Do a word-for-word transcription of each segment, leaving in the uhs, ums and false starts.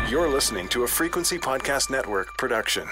You're listening to a Frequency Podcast Network production.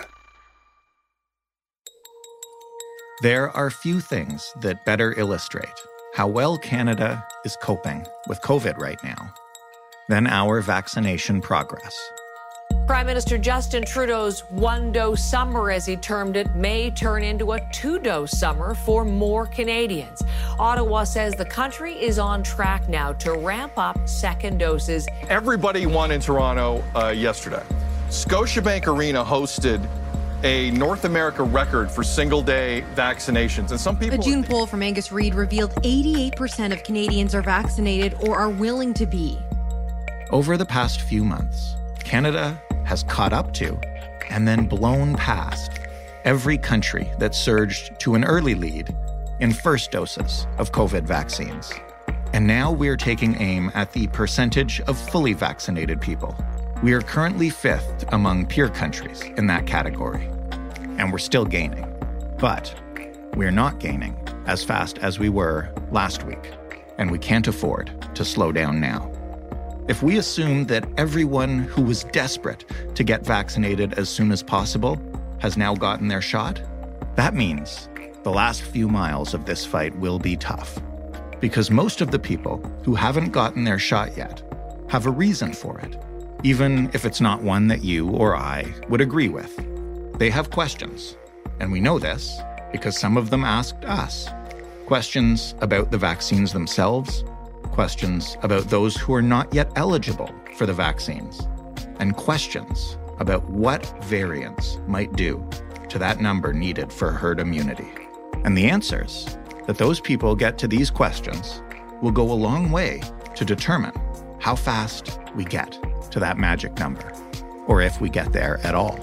There are few things that better illustrate how well Canada is coping with COVID right now than our vaccination progress. Prime Minister Justin Trudeau's one-dose summer, as he termed it, may turn into a two-dose summer for more Canadians. Ottawa says the country is on track now to ramp up second doses. Everybody won in Toronto uh, yesterday. Scotiabank Arena hosted a North America record for single-day vaccinations. And some people... A June poll from Angus Reid revealed eighty-eight percent of Canadians are vaccinated or are willing to be. Over the past few months, Canada has caught up to and then blown past every country that surged to an early lead in first doses of COVID vaccines. And now we're taking aim at the percentage of fully vaccinated people. We are currently fifth among peer countries in that category, and we're still gaining. But we're not gaining as fast as we were last week, and we can't afford to slow down now. If we assume that everyone who was desperate to get vaccinated as soon as possible has now gotten their shot, that means the last few miles of this fight will be tough. Because most of the people who haven't gotten their shot yet have a reason for it, even if it's not one that you or I would agree with. They have questions, and we know this because some of them asked us. Questions about the vaccines themselves, questions about those who are not yet eligible for the vaccines, and questions about what variants might do to that number needed for herd immunity. And the answers that those people get to these questions will go a long way to determine how fast we get to that magic number, or if we get there at all.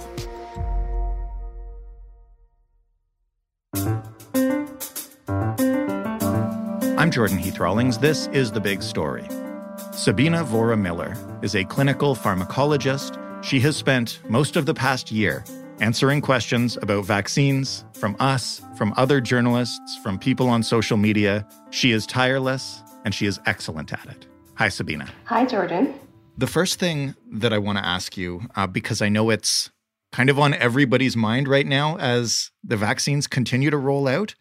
I'm Jordan Heath Rawlings. This is The Big Story. Sabina Vora-Miller is a clinical pharmacologist. She has spent most of the past year answering questions about vaccines from us, from other journalists, from people on social media. She is tireless, and she is excellent at it. Hi, Sabina. Hi, Jordan. The first thing that I want to ask you, uh, because I know it's kind of on everybody's mind right now as the vaccines continue to roll out,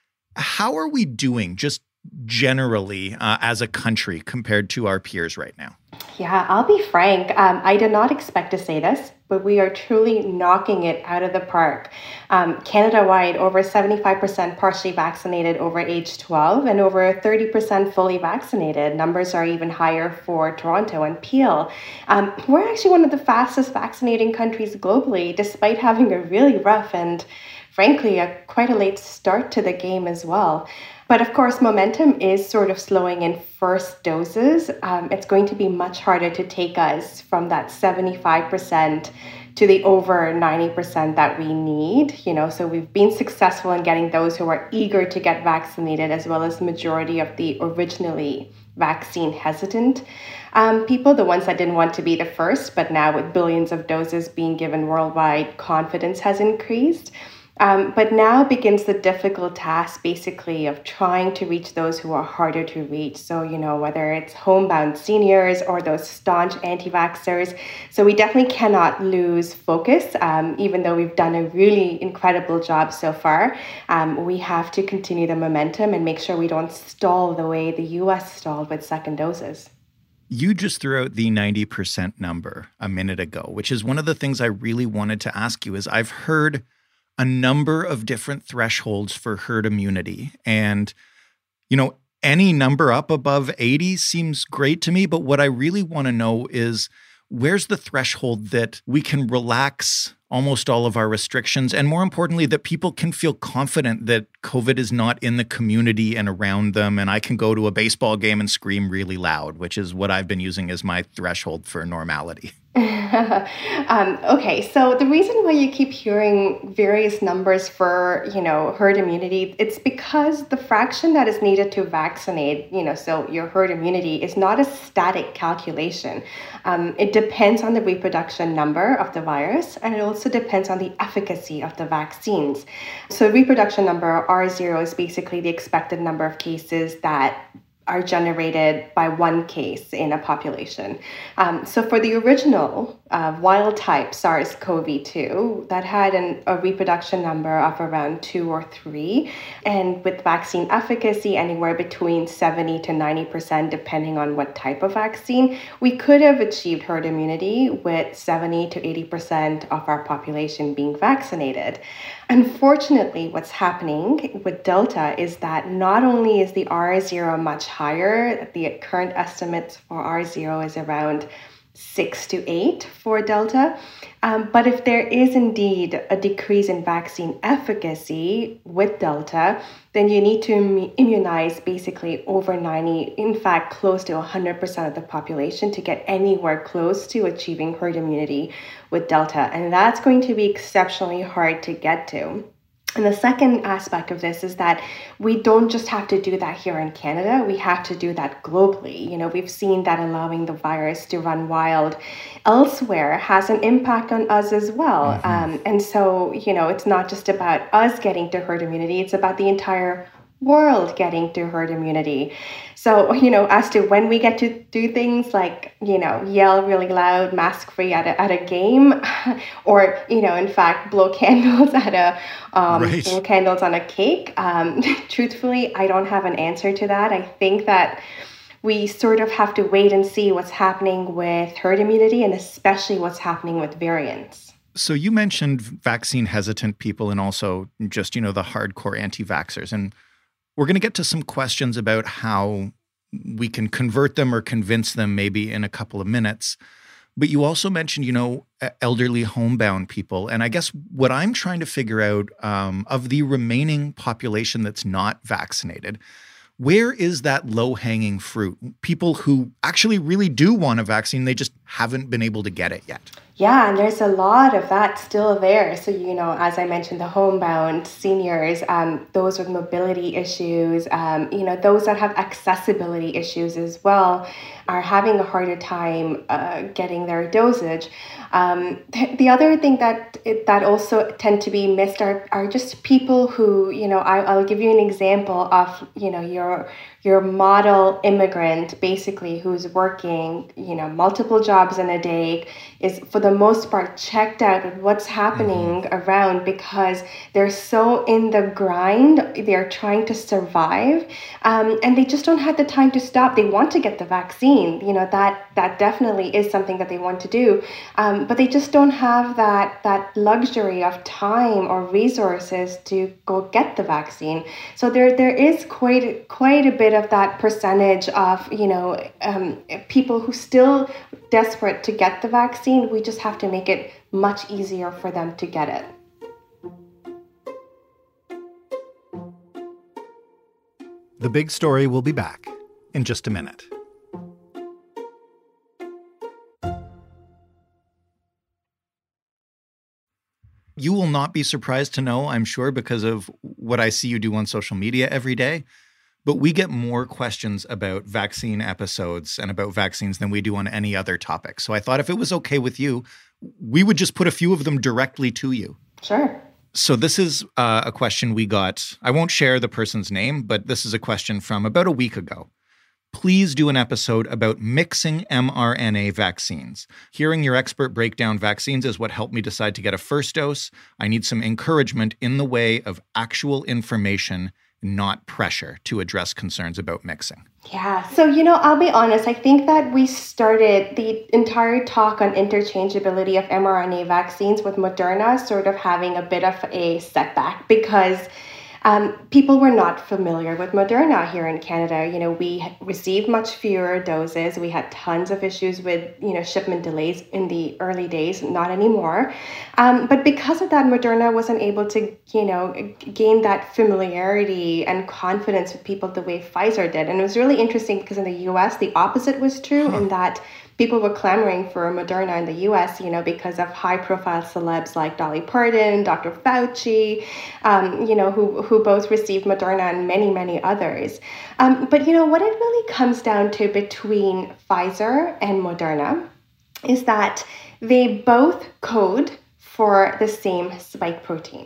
how are we doing just generally uh, as a country compared to our peers right now? Yeah, I'll be frank. Um, I did not expect to say this, but we are truly knocking it out of the park. Um, Canada-wide, over seventy-five percent partially vaccinated over age twelve and over thirty percent fully vaccinated. Numbers are even higher for Toronto and Peel. Um, we're actually one of the fastest vaccinating countries globally, despite having a really rough and, frankly, a quite a late start to the game as well. But of course, momentum is sort of slowing in first doses. Um, it's going to be much harder to take us from that seventy-five percent to the over ninety percent that we need. You know, so we've been successful in getting those who are eager to get vaccinated, as well as the majority of the originally vaccine hesitant um, people, the ones that didn't want to be the first, but now with billions of doses being given worldwide, confidence has increased. Um, but now begins the difficult task, basically, of trying to reach those who are harder to reach. So, you know, whether it's homebound seniors or those staunch anti-vaxxers. So we definitely cannot lose focus, um, even though we've done a really incredible job so far. Um, we have to continue the momentum and make sure we don't stall the way the U S stalled with second doses. You just threw out the ninety percent number a minute ago, which is one of the things I really wanted to ask you. Is I've heard a number of different thresholds for herd immunity. And, you know, any number up above eighty seems great to me. But what I really want to know is, where's the threshold that we can relax almost all of our restrictions? And more importantly, that people can feel confident that COVID is not in the community and around them. And I can go to a baseball game and scream really loud, which is what I've been using as my threshold for normality. um, okay, so the reason why you keep hearing various numbers for, you know, herd immunity, it's because the fraction that is needed to vaccinate, you know, so your herd immunity is not a static calculation. Um, it depends on the reproduction number of the virus, and it also depends on the efficacy of the vaccines. So reproduction number, R zero, is basically the expected number of cases that are generated by one case in a population. Um, so for the original uh, wild-type SARS-C o V two, that had an, a reproduction number of around two or three, and with vaccine efficacy anywhere between seventy to ninety percent, depending on what type of vaccine, we could have achieved herd immunity with seventy to eighty percent of our population being vaccinated. Unfortunately, what's happening with Delta is that not only is the R zero much higher, the current estimates for R zero is around six to eight for Delta, um, but if there is indeed a decrease in vaccine efficacy with Delta, then you need to Im- immunize basically over ninety, in fact, close to one hundred percent of the population to get anywhere close to achieving herd immunity with Delta. And that's going to be exceptionally hard to get to. And the second aspect of this is that we don't just have to do that here in Canada, we have to do that globally. You know, we've seen that allowing the virus to run wild elsewhere has an impact on us as well. Mm-hmm. Um, and so, you know, it's not just about us getting to herd immunity, it's about the entire world getting to herd immunity. So, you know, as to when we get to do things like, you know, yell really loud, mask free at a, at a game, or, you know, in fact, blow candles at a, um, right. blow candles on a cake. Um, truthfully, I don't have an answer to that. I think that we sort of have to wait and see what's happening with herd immunity and especially what's happening with variants. So you mentioned vaccine hesitant people and also just, you know, the hardcore anti-vaxxers. And we're going to get to some questions about how we can convert them or convince them maybe in a couple of minutes. But you also mentioned, you know, elderly homebound people. And I guess what I'm trying to figure out um, of the remaining population that's not vaccinated, where is that low-hanging fruit? People who actually really do want a vaccine, they just haven't been able to get it yet. Yeah, and there's a lot of that still there. So, you know, as I mentioned, the homebound seniors, um, those with mobility issues, um, you know, those that have accessibility issues as well are having a harder time uh, getting their dosage. Um, th- the other thing that that also tend to be missed are, are just people who, you know, I, I'll give you an example of, you know, your your model immigrant, basically, who's working, you know, multiple jobs in a day, is for the most part checked out with what's happening mm-hmm. around because they're so in the grind, they're trying to survive, um, and they just don't have the time to stop. They want to get the vaccine, you know, that that definitely is something that they want to do, um, but they just don't have that that luxury of time or resources to go get the vaccine. So there there is quite quite a bit of that percentage of, you know, um, people who still desperate to get the vaccine. We just have to make it much easier for them to get it. The Big Story will be back in just a minute. You will not be surprised to know, I'm sure, because of what I see you do on social media every day, but we get more questions about vaccine episodes and about vaccines than we do on any other topic. So I thought if it was okay with you, we would just put a few of them directly to you. Sure. So this is uh, a question we got. I won't share the person's name, but this is a question from about a week ago. Please do an episode about mixing mRNA vaccines. Hearing your expert break down vaccines is what helped me decide to get a first dose. I need some encouragement in the way of actual information, not pressure, to address concerns about mixing. Yeah. So, you know, I'll be honest. I think that we started the entire talk on interchangeability of mRNA vaccines with Moderna sort of having a bit of a setback because Um, people were not familiar with Moderna here in Canada. You know, we received much fewer doses. We had tons of issues with, you know, shipment delays in the early days, not anymore. Um, but because of that, Moderna wasn't able to, you know, gain that familiarity and confidence with people the way Pfizer did. And it was really interesting because in the U S, the opposite was true huh. in that people were clamoring for Moderna in the U S, you know, because of high-profile celebs like Dolly Parton, Doctor Fauci, um, you know, who, who both received Moderna and many, many others. Um, but, you know, what it really comes down to between Pfizer and Moderna is that they both code for the same spike protein.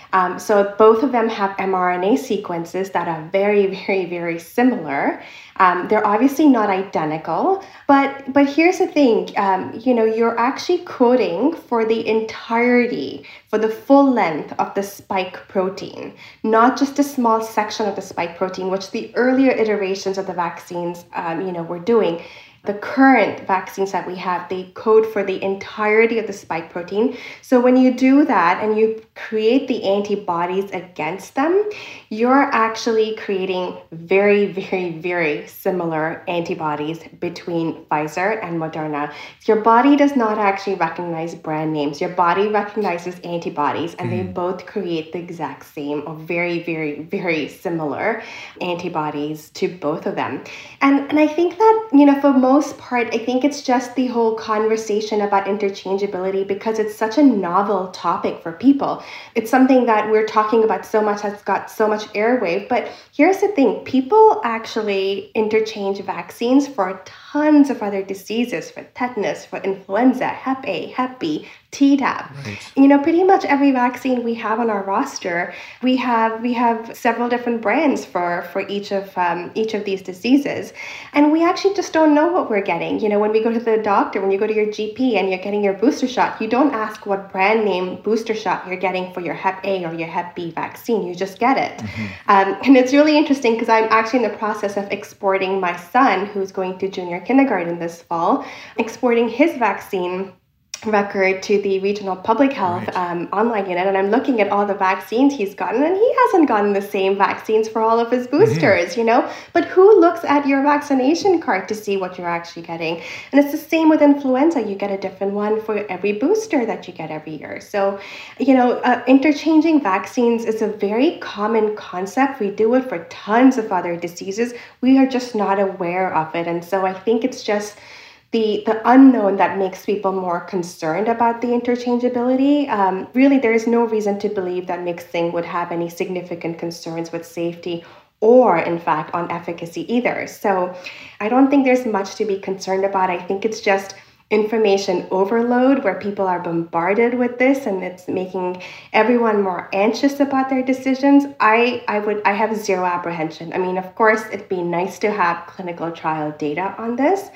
Um, so both of them have mRNA sequences that are very, very, very similar. Um, they're obviously not identical, but but here's the thing, um, you know, you're actually coding for the entirety, for the full length of the spike protein, not just a small section of the spike protein, which the earlier iterations of the vaccines, um, you know, were doing. The current vaccines that we have, they code for the entirety of the spike protein. So when you do that and you create the antibodies against them, you're actually creating very, very, very similar antibodies between Pfizer and Moderna. Your body does not actually recognize brand names. Your body recognizes antibodies, and mm. they both create the exact same or very, very, very similar antibodies to both of them. And, and I think that, you know, for most most part, I think it's just the whole conversation about interchangeability because it's such a novel topic for people. It's something that we're talking about so much, has got so much airwave. But here's the thing, people actually interchange vaccines for tons of other diseases, for tetanus, for influenza, Hep A, Hep B, Tdap. Right. You know, pretty much every vaccine we have on our roster, we have we have several different brands for for each of um, each of these diseases, and we actually just don't know what we're getting. You know, when we go to the doctor, when you go to your G P and you're getting your booster shot, you don't ask what brand name booster shot you're getting for your Hep A or your Hep B vaccine. You just get it, mm-hmm. um, and it's really interesting because I'm actually in the process of exporting my son, who's going to junior kindergarten this fall, exporting his vaccine record to the regional public health right. um, online unit, and I'm looking at all the vaccines he's gotten, and he hasn't gotten the same vaccines for all of his boosters, mm-hmm. you know, but who looks at your vaccination card to see what you're actually getting? And it's the same with influenza. You get a different one for every booster that you get every year. So, you know, uh, interchanging vaccines is a very common concept. We do it for tons of other diseases. We are just not aware of it. And so I think it's just The, the unknown that makes people more concerned about the interchangeability. Um, really, there is no reason to believe that mixing would have any significant concerns with safety or, in fact, on efficacy either. So I don't think there's much to be concerned about. I think it's just information overload where people are bombarded with this and it's making everyone more anxious about their decisions. I, I would I have zero apprehension. I mean, of course, it'd be nice to have clinical trial data on this.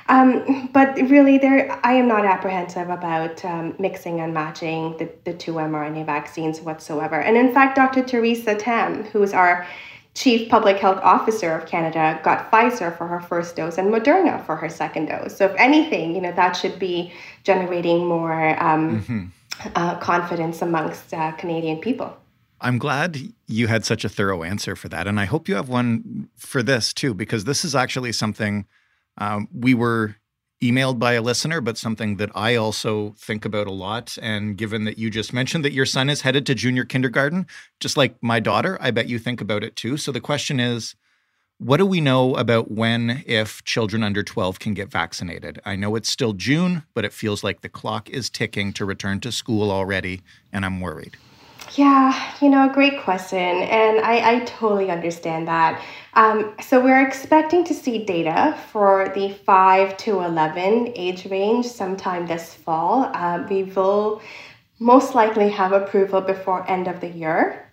Um, but really, there I am not apprehensive about um, mixing and matching the, the two mRNA vaccines whatsoever. And in fact, Doctor Theresa Tam, who is our Chief Public Health Officer of Canada, got Pfizer for her first dose and Moderna for her second dose. So if anything, you know, that should be generating more um, mm-hmm. uh, confidence amongst uh, Canadian people. I'm glad you had such a thorough answer for that. And I hope you have one for this too, because this is actually something um, we were emailed by a listener, but something that I also think about a lot. And given that you just mentioned that your son is headed to junior kindergarten, just like my daughter, I bet you think about it too. So the question is, what do we know about when, if children under twelve can get vaccinated? I know it's still June, but it feels like the clock is ticking to return to school already, and I'm worried. Yeah, you know, great question. And I, I totally understand that. Um, so we're expecting to see data for the five to eleven age range sometime this fall. Uh, we will most likely have approval before end of the year.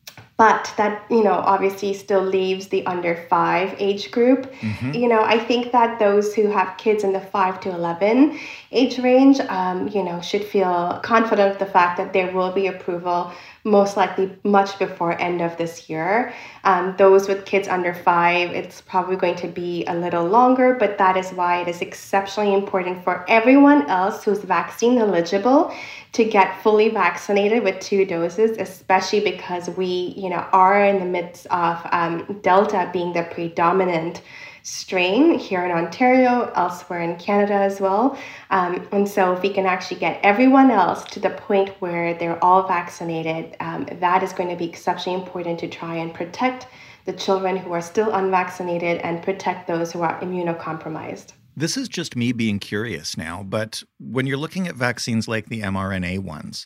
But that, you know, obviously still leaves the under five age group. Mm-hmm. You know, I think that those who have kids in the five to eleven age range, um, you know, should feel confident of the fact that there will be approval most likely much before end of this year. Um, those with kids under five, it's probably going to be a little longer, but that is why it is exceptionally important for everyone else who's vaccine eligible to get fully vaccinated with two doses, especially because we, you know, are in the midst of um, Delta being the predominant strain here in Ontario, elsewhere in Canada as well. Um, and so if we can actually get everyone else to the point where they're all vaccinated, um, that is going to be exceptionally important to try and protect the children who are still unvaccinated and protect those who are immunocompromised. This is just me being curious now, but when you're looking at vaccines like the mRNA ones,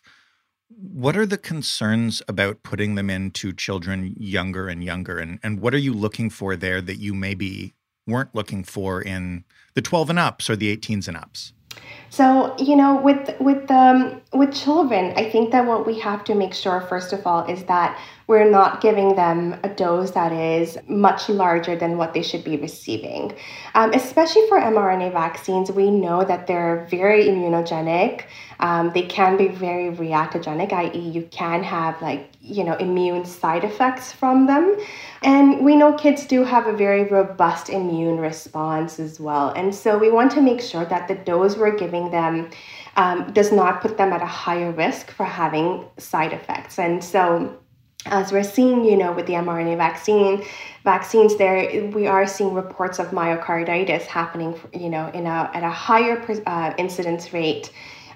what are the concerns about putting them into children younger and younger? And, and what are you looking for there that you maybe weren't looking for in the twelve and ups or the eighteens and ups? So, you know, with with um, with children, I think that what we have to make sure, first of all, is that we're not giving them a dose that is much larger than what they should be receiving. Um, especially for mRNA vaccines, we know that they're very immunogenic. Um, they can be very reactogenic, that is you can have like, you know, immune side effects from them. And we know kids do have a very robust immune response as well. And so we want to make sure that the dose we're giving them um, does not put them at a higher risk for having side effects. And so as we're seeing, you know, with the mRNA vaccine, vaccines there, we are seeing reports of myocarditis happening, you know, in a at a higher uh, incidence rate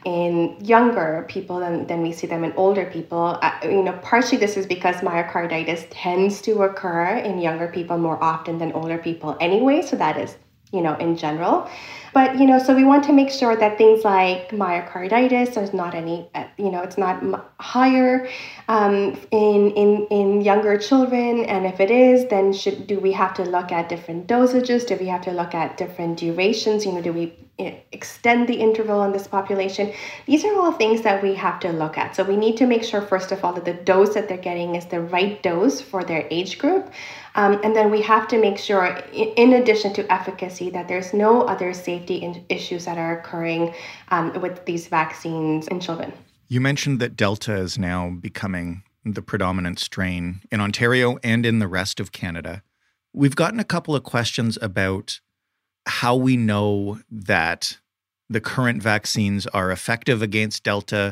in younger people than, than we see them in older people. Uh, you know, partially this is because myocarditis tends to occur in younger people more often than older people anyway. So that is, you know, in general. But, you know, so we want to make sure that things like myocarditis, there's not any, you know, it's not m- higher um, in, in, in younger children. And if it is, then should do we have to look at different dosages? Do we have to look at different durations? You know, do we extend the interval in this population? These are all things that we have to look at. So we need to make sure, first of all, that the dose that they're getting is the right dose for their age group. Um, and then we have to make sure, in addition to efficacy, that there's no other safety in- issues that are occurring um, with these vaccines in children. You mentioned that Delta is now becoming the predominant strain in Ontario and in the rest of Canada. We've gotten a couple of questions about how we know that the current vaccines are effective against Delta.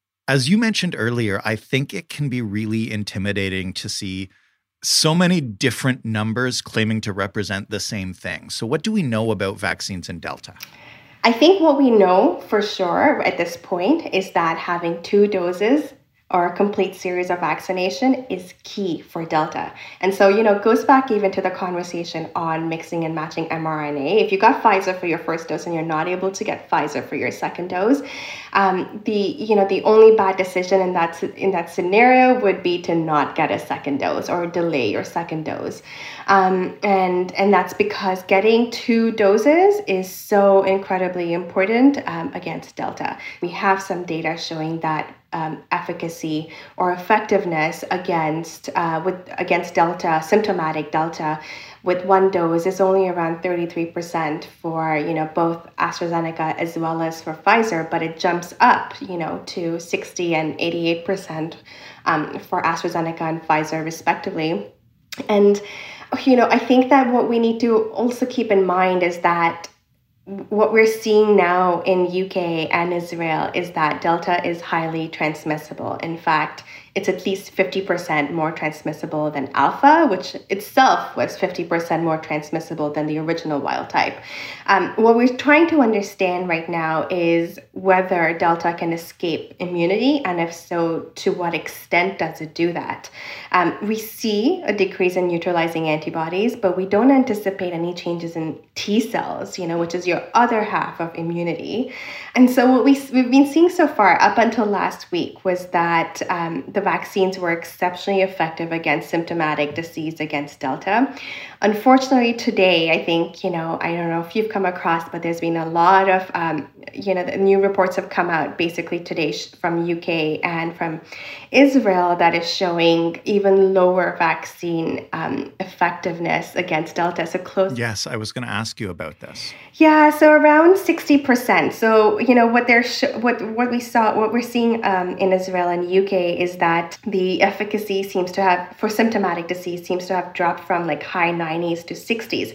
As you mentioned earlier, I think it can be really intimidating to see so many different numbers claiming to represent the same thing. So what do we know about vaccines in Delta? I think what we know for sure at this point is that having two doses or a complete series of vaccination is key for Delta. And so, you know, it goes back even to the conversation on mixing and matching mRNA. If you got Pfizer for your first dose and you're not able to get Pfizer for your second dose, um, the, you know, the only bad decision in that, in that scenario would be to not get a second dose or delay your second dose. Um, and, and that's because getting two doses is so incredibly important um, against Delta. We have some data showing that Um, efficacy or effectiveness against uh, with against Delta, symptomatic Delta, with one dose is only around thirty-three percent for, you know, both AstraZeneca as well as for Pfizer, but it jumps up, you know, to sixty and eighty-eight percent um, for AstraZeneca and Pfizer respectively. And, you know, I think that what we need to also keep in mind is that what we're seeing now in U K and Israel is that Delta is highly transmissible. In fact, it's at least fifty percent more transmissible than Alpha, which itself was fifty percent more transmissible than the original wild type. Um, what we're trying to understand right now is whether Delta can escape immunity, and if so, to what extent does it do that? Um, we see a decrease in neutralizing antibodies, but we don't anticipate any changes in T cells, you know, which is your other half of immunity. And so what we, we've been seeing so far up until last week was that um, the vaccines were exceptionally effective against symptomatic disease against Delta. Unfortunately, today, I think, you know, I don't know if you've come across, but there's been a lot of, um, you know, the new reports have come out basically today from U K and from Israel that is showing even lower vaccine um, effectiveness against Delta. So close. Yes, I was going to ask you about this. Yeah, so around sixty percent. So, you know, what they're sh- what what we saw, what we're seeing um, in Israel and U K is that the efficacy seems to have, for symptomatic disease, seems to have dropped from like high nineties to sixties.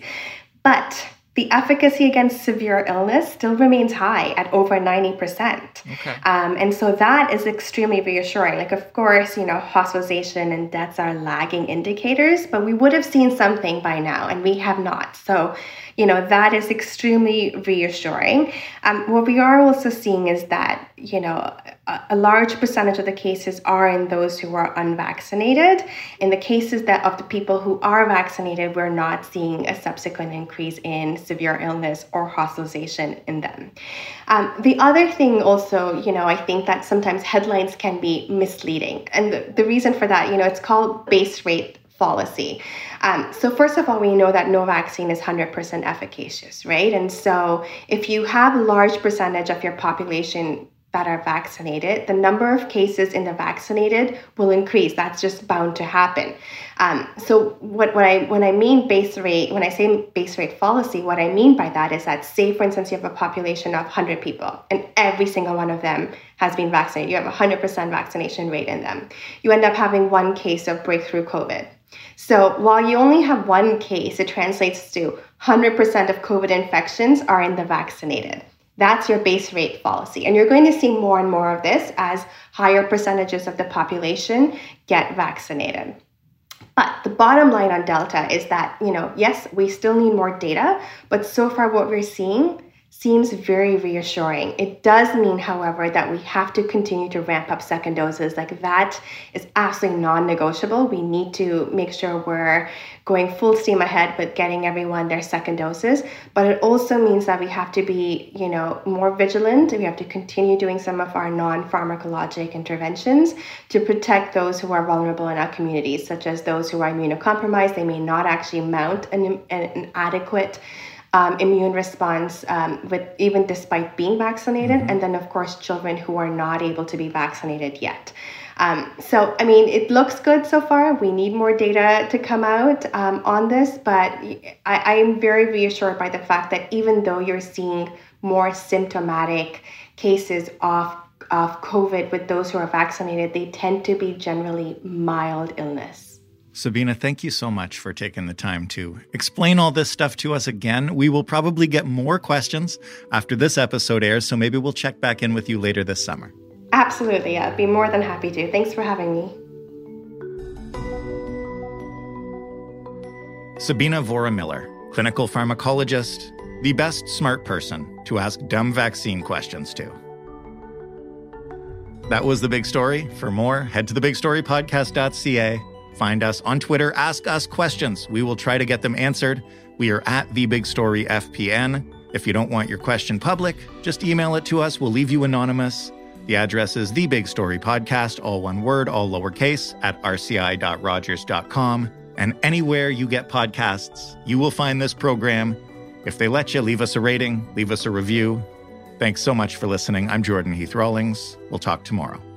But the efficacy against severe illness still remains high at over ninety percent. Okay. Um, and so that is extremely reassuring. Like, of course, you know, hospitalization and deaths are lagging indicators, but we would have seen something by now, and we have not. So, you know, that is extremely reassuring. Um, what we are also seeing is that, you know, a, a large percentage of the cases are in those who are unvaccinated. In the cases that of the people who are vaccinated, we're not seeing a subsequent increase in severe illness or hospitalization in them. Um, the other thing also, you know, I think that sometimes headlines can be misleading. And the, the reason for that, you know, it's called base rate fallacy. Um, so first of all, we know that no vaccine is one hundred percent efficacious, right? And so if you have a large percentage of your population that are vaccinated, the number of cases in the vaccinated will increase. That's just bound to happen. Um, so what, what I when I mean base rate, when I say base rate fallacy, what I mean by that is that, say, for instance, you have a population of one hundred people and every single one of them has been vaccinated. You have a one hundred percent vaccination rate in them. You end up having one case of breakthrough COVID. So while you only have one case, it translates to one hundred percent of COVID infections are in the vaccinated. That's your base rate fallacy. And you're going to see more and more of this as higher percentages of the population get vaccinated. But the bottom line on Delta is that, you know, yes, we still need more data, but so far what we're seeing seems very reassuring. It does mean, however, that we have to continue to ramp up second doses. Like, that is absolutely non-negotiable. We need to make sure we're going full steam ahead with getting everyone their second doses. But it also means that we have to be, you know, more vigilant. We have to continue doing some of our non-pharmacologic interventions to protect those who are vulnerable in our communities, such as those who are immunocompromised. They may not actually mount an, an adequate Um, immune response um, with even despite being vaccinated. Mm-hmm. And then, of course, children who are not able to be vaccinated yet. Um, so, I mean, it looks good so far. We need more data to come out um, on this, but I, I am very reassured by the fact that even though you're seeing more symptomatic cases of, of COVID with those who are vaccinated, they tend to be generally mild illness. Sabina, thank you so much for taking the time to explain all this stuff to us again. We will probably get more questions after this episode airs, so maybe we'll check back in with you later this summer. Absolutely. I'd be more than happy to. Thanks for having me. Sabina Vora-Miller, clinical pharmacologist, the best smart person to ask dumb vaccine questions to. That was The Big Story. For more, head to the big story podcast dot c a. Find us on Twitter. Ask us questions. We will try to get them answered. We are at The Big Story F P N. If you don't want your question public, just email it to us. We'll leave you anonymous. The address is The Big Story Podcast, all one word, all lowercase, at r c i dot rogers dot com. And anywhere you get podcasts, you will find this program. If they let you, leave us a rating, leave us a review. Thanks so much for listening. I'm Jordan Heath Rawlings. We'll talk tomorrow.